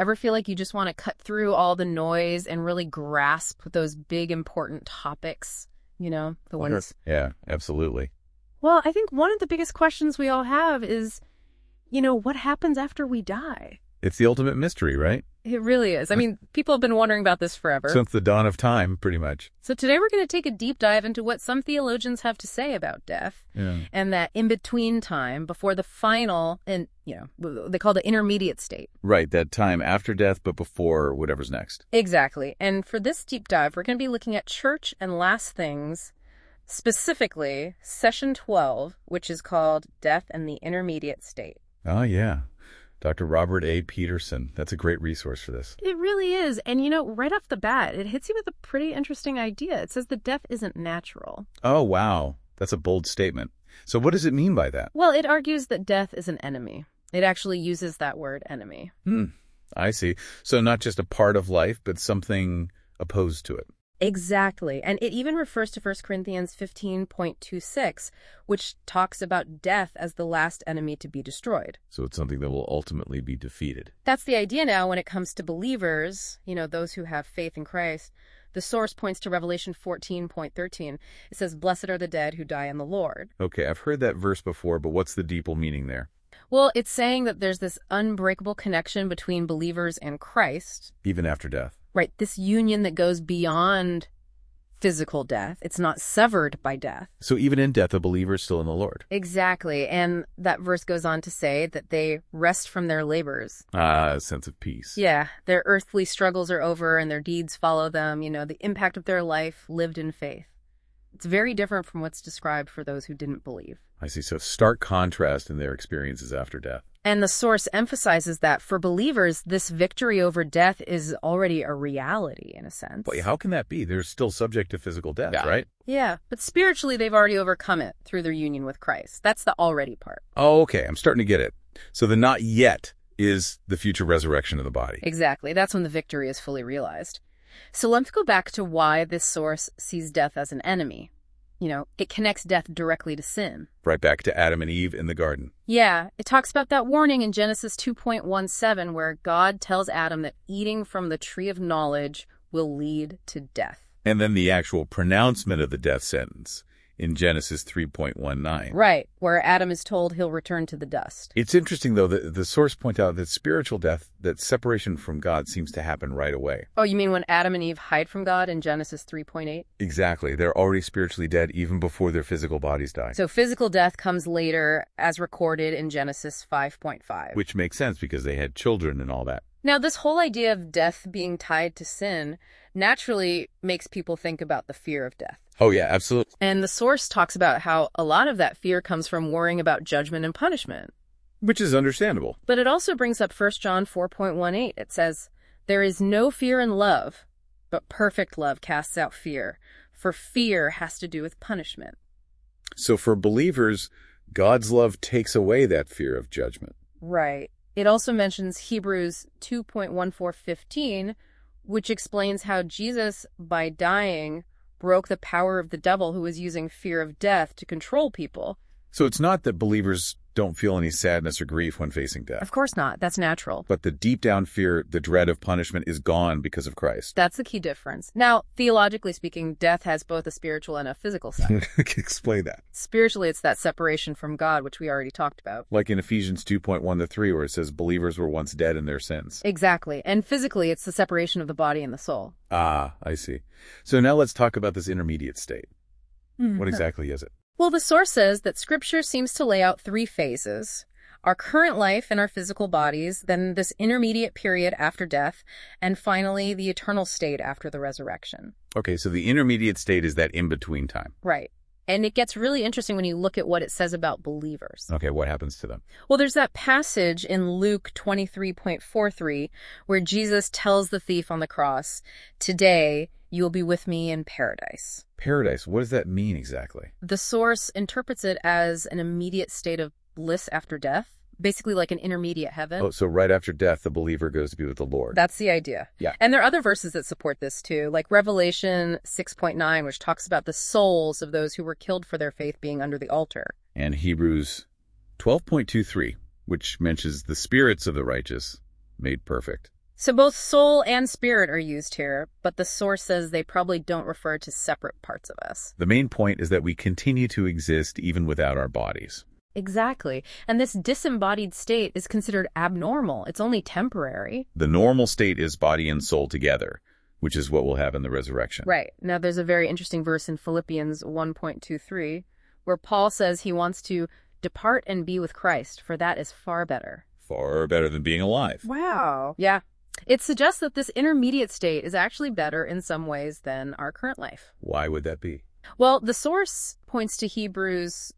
Ever feel like you just want to cut through all the noise and really grasp those big, important topics? The ones. Yeah, absolutely. Well, I think one of the biggest questions we all have is, what happens after we die? It's the ultimate mystery, right? It really is. I mean, people have been wondering about this forever. Since the dawn of time, pretty much. So today we're going to take a deep dive into what some theologians have to say about death and that in-between time before the final, and they call it the intermediate state. Right, that time after death, but before whatever's next. Exactly. And for this deep dive, we're going to be looking at church and last things, specifically session 12, which is called Death and the Intermediate State. Oh, yeah. Dr. Robert A. Peterson. That's a great resource for this. It really is. And, right off the bat, it hits you with a pretty interesting idea. It says that death isn't natural. Oh, wow. That's a bold statement. So what does it mean by that? Well, it argues that death is an enemy. It actually uses that word, enemy. I see. So not just a part of life, but something opposed to it. Exactly. And it even refers to 1 Corinthians 15.26, which talks about death as the last enemy to be destroyed. So it's something that will ultimately be defeated. That's the idea now when it comes to believers, those who have faith in Christ. The source points to Revelation 14.13. It says, "Blessed are the dead who die in the Lord." Okay, I've heard that verse before, but what's the deeper meaning there? Well, it's saying that there's this unbreakable connection between believers and Christ. Even after death. Right, this union that goes beyond physical death. It's not severed by death. So even in death, a believer is still in the Lord. Exactly, and that verse goes on to say that they rest from their labors. A sense of peace. Yeah, their earthly struggles are over and their deeds follow them, the impact of their life lived in faith. It's very different from what's described for those who didn't believe. I see, so stark contrast in their experiences after death. And the source emphasizes that for believers, this victory over death is already a reality, in a sense. Wait, how can that be? They're still subject to physical death, right? Yeah, but spiritually, they've already overcome it through their union with Christ. That's the already part. Oh, okay. I'm starting to get it. So the not yet is the future resurrection of the body. Exactly. That's when the victory is fully realized. So let's go back to why this source sees death as an enemy. It connects death directly to sin. Right back to Adam and Eve in the garden. Yeah, it talks about that warning in Genesis 2.17 where God tells Adam that eating from the tree of knowledge will lead to death. And then the actual pronouncement of the death sentence in Genesis 3.19. Right, where Adam is told he'll return to the dust. It's interesting, though, that the source points out that spiritual death, that separation from God seems to happen right away. Oh, you mean when Adam and Eve hide from God in Genesis 3.8? Exactly. They're already spiritually dead even before their physical bodies die. So physical death comes later, as recorded in Genesis 5.5. Which makes sense because they had children and all that. Now, this whole idea of death being tied to sin naturally makes people think about the fear of death. Oh, yeah, absolutely. And the source talks about how a lot of that fear comes from worrying about judgment and punishment. Which is understandable. But it also brings up 1 John 4.18. It says, "There is no fear in love, but perfect love casts out fear, for fear has to do with punishment." So for believers, God's love takes away that fear of judgment. Right. It also mentions Hebrews 2.14-15, which explains how Jesus, by dying, broke the power of the devil who was using fear of death to control people. So it's not that believers don't feel any sadness or grief when facing death. Of course not. That's natural. But the deep down fear, the dread of punishment is gone because of Christ. That's the key difference. Now, theologically speaking, death has both a spiritual and a physical side. Explain that. Spiritually, it's that separation from God, which we already talked about. Like in Ephesians 2.1-3, where it says believers were once dead in their sins. Exactly. And physically, it's the separation of the body and the soul. Ah, I see. So now let's talk about this intermediate state. What exactly is it? Well, the source says that Scripture seems to lay out 3 phases: our current life in our physical bodies, then this intermediate period after death, and finally the eternal state after the resurrection. Okay, so the intermediate state is that in-between time. Right. And it gets really interesting when you look at what it says about believers. Okay, what happens to them? Well, there's that passage in Luke 23.43 where Jesus tells the thief on the cross, "Today you will be with me in paradise." Paradise, what does that mean exactly? The source interprets it as an immediate state of bliss after death, basically like an intermediate heaven. Oh, so right after death, the believer goes to be with the Lord. That's the idea. Yeah. And there are other verses that support this too, like Revelation 6.9, which talks about the souls of those who were killed for their faith being under the altar. And Hebrews 12.23, which mentions the spirits of the righteous made perfect. So both soul and spirit are used here, but the source says they probably don't refer to separate parts of us. The main point is that we continue to exist even without our bodies. Exactly. And this disembodied state is considered abnormal. It's only temporary. The normal state is body and soul together, which is what we'll have in the resurrection. Right. Now, there's a very interesting verse in Philippians 1.23 where Paul says he wants to depart and be with Christ, for that is far better. Far better than being alive. Wow. Yeah. It suggests that this intermediate state is actually better in some ways than our current life. Why would that be? Well, the source points to Hebrews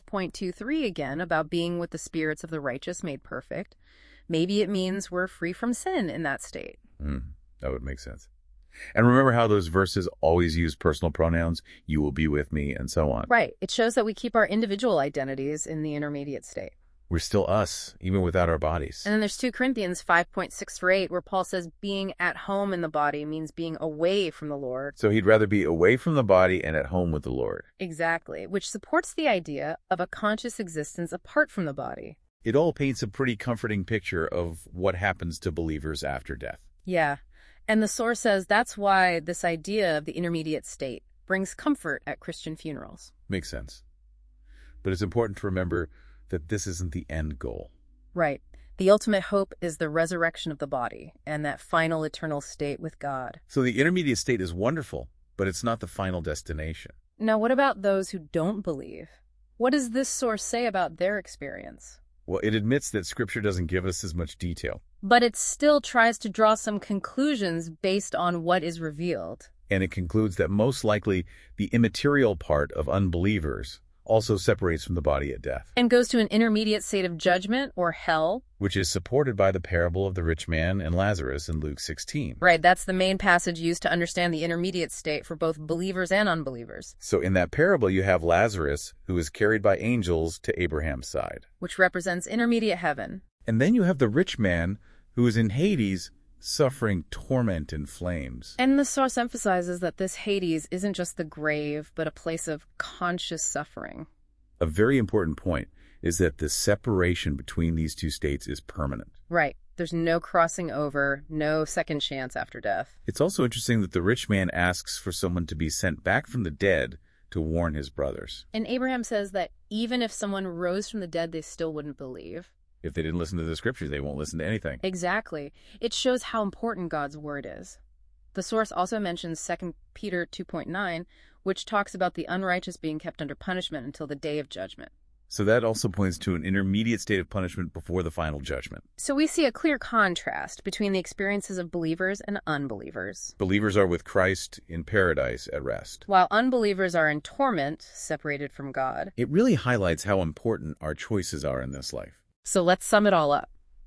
12.23 again about being with the spirits of the righteous made perfect. Maybe it means we're free from sin in that state. That would make sense. And remember how those verses always use personal pronouns, you will be with me, and so on. Right. It shows that we keep our individual identities in the intermediate state. We're still us, even without our bodies. And then there's 2 Corinthians 5.6-8, where Paul says being at home in the body means being away from the Lord. So he'd rather be away from the body and at home with the Lord. Exactly, which supports the idea of a conscious existence apart from the body. It all paints a pretty comforting picture of what happens to believers after death. Yeah, and the source says that's why this idea of the intermediate state brings comfort at Christian funerals. Makes sense. But it's important to remember that this isn't the end goal. Right. The ultimate hope is the resurrection of the body and that final eternal state with God. So the intermediate state is wonderful, but it's not the final destination. Now, what about those who don't believe? What does this source say about their experience? Well, it admits that Scripture doesn't give us as much detail. But it still tries to draw some conclusions based on what is revealed. And it concludes that most likely the immaterial part of unbelievers also separates from the body at death. And goes to an intermediate state of judgment or hell. Which is supported by the parable of the rich man and Lazarus in Luke 16. Right, that's the main passage used to understand the intermediate state for both believers and unbelievers. So in that parable, you have Lazarus, who is carried by angels to Abraham's side. Which represents intermediate heaven. And then you have the rich man, who is in Hades, suffering torment in flames. And the source emphasizes that this Hades isn't just the grave, but a place of conscious suffering. A very important point is that the separation between these two states is permanent. Right. There's no crossing over, no second chance after death. It's also interesting that the rich man asks for someone to be sent back from the dead to warn his brothers. And Abraham says that even if someone rose from the dead, they still wouldn't believe. If they didn't listen to the Scriptures, they won't listen to anything. Exactly. It shows how important God's word is. The source also mentions 2 Peter 2.9, which talks about the unrighteous being kept under punishment until the day of judgment. So that also points to an intermediate state of punishment before the final judgment. So we see a clear contrast between the experiences of believers and unbelievers. Believers are with Christ in paradise at rest, while unbelievers are in torment, separated from God. It really highlights how important our choices are in this life. So let's sum it all up.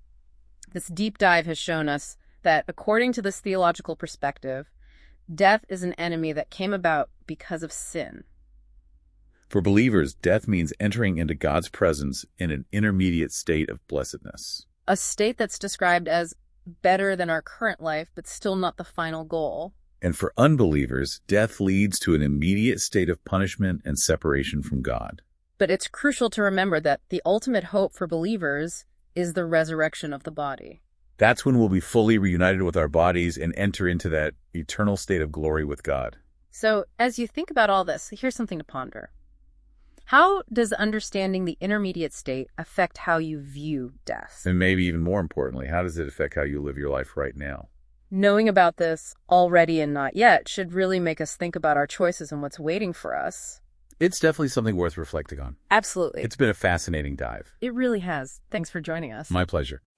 This deep dive has shown us that, according to this theological perspective, death is an enemy that came about because of sin. For believers, death means entering into God's presence in an intermediate state of blessedness. A state that's described as better than our current life, but still not the final goal. And for unbelievers, death leads to an immediate state of punishment and separation from God. But it's crucial to remember that the ultimate hope for believers is the resurrection of the body. That's when we'll be fully reunited with our bodies and enter into that eternal state of glory with God. So, as you think about all this, here's something to ponder. How does understanding the intermediate state affect how you view death? And maybe even more importantly, how does it affect how you live your life right now? Knowing about this already and not yet should really make us think about our choices and what's waiting for us. It's definitely something worth reflecting on. Absolutely. It's been a fascinating dive. It really has. Thanks for joining us. My pleasure.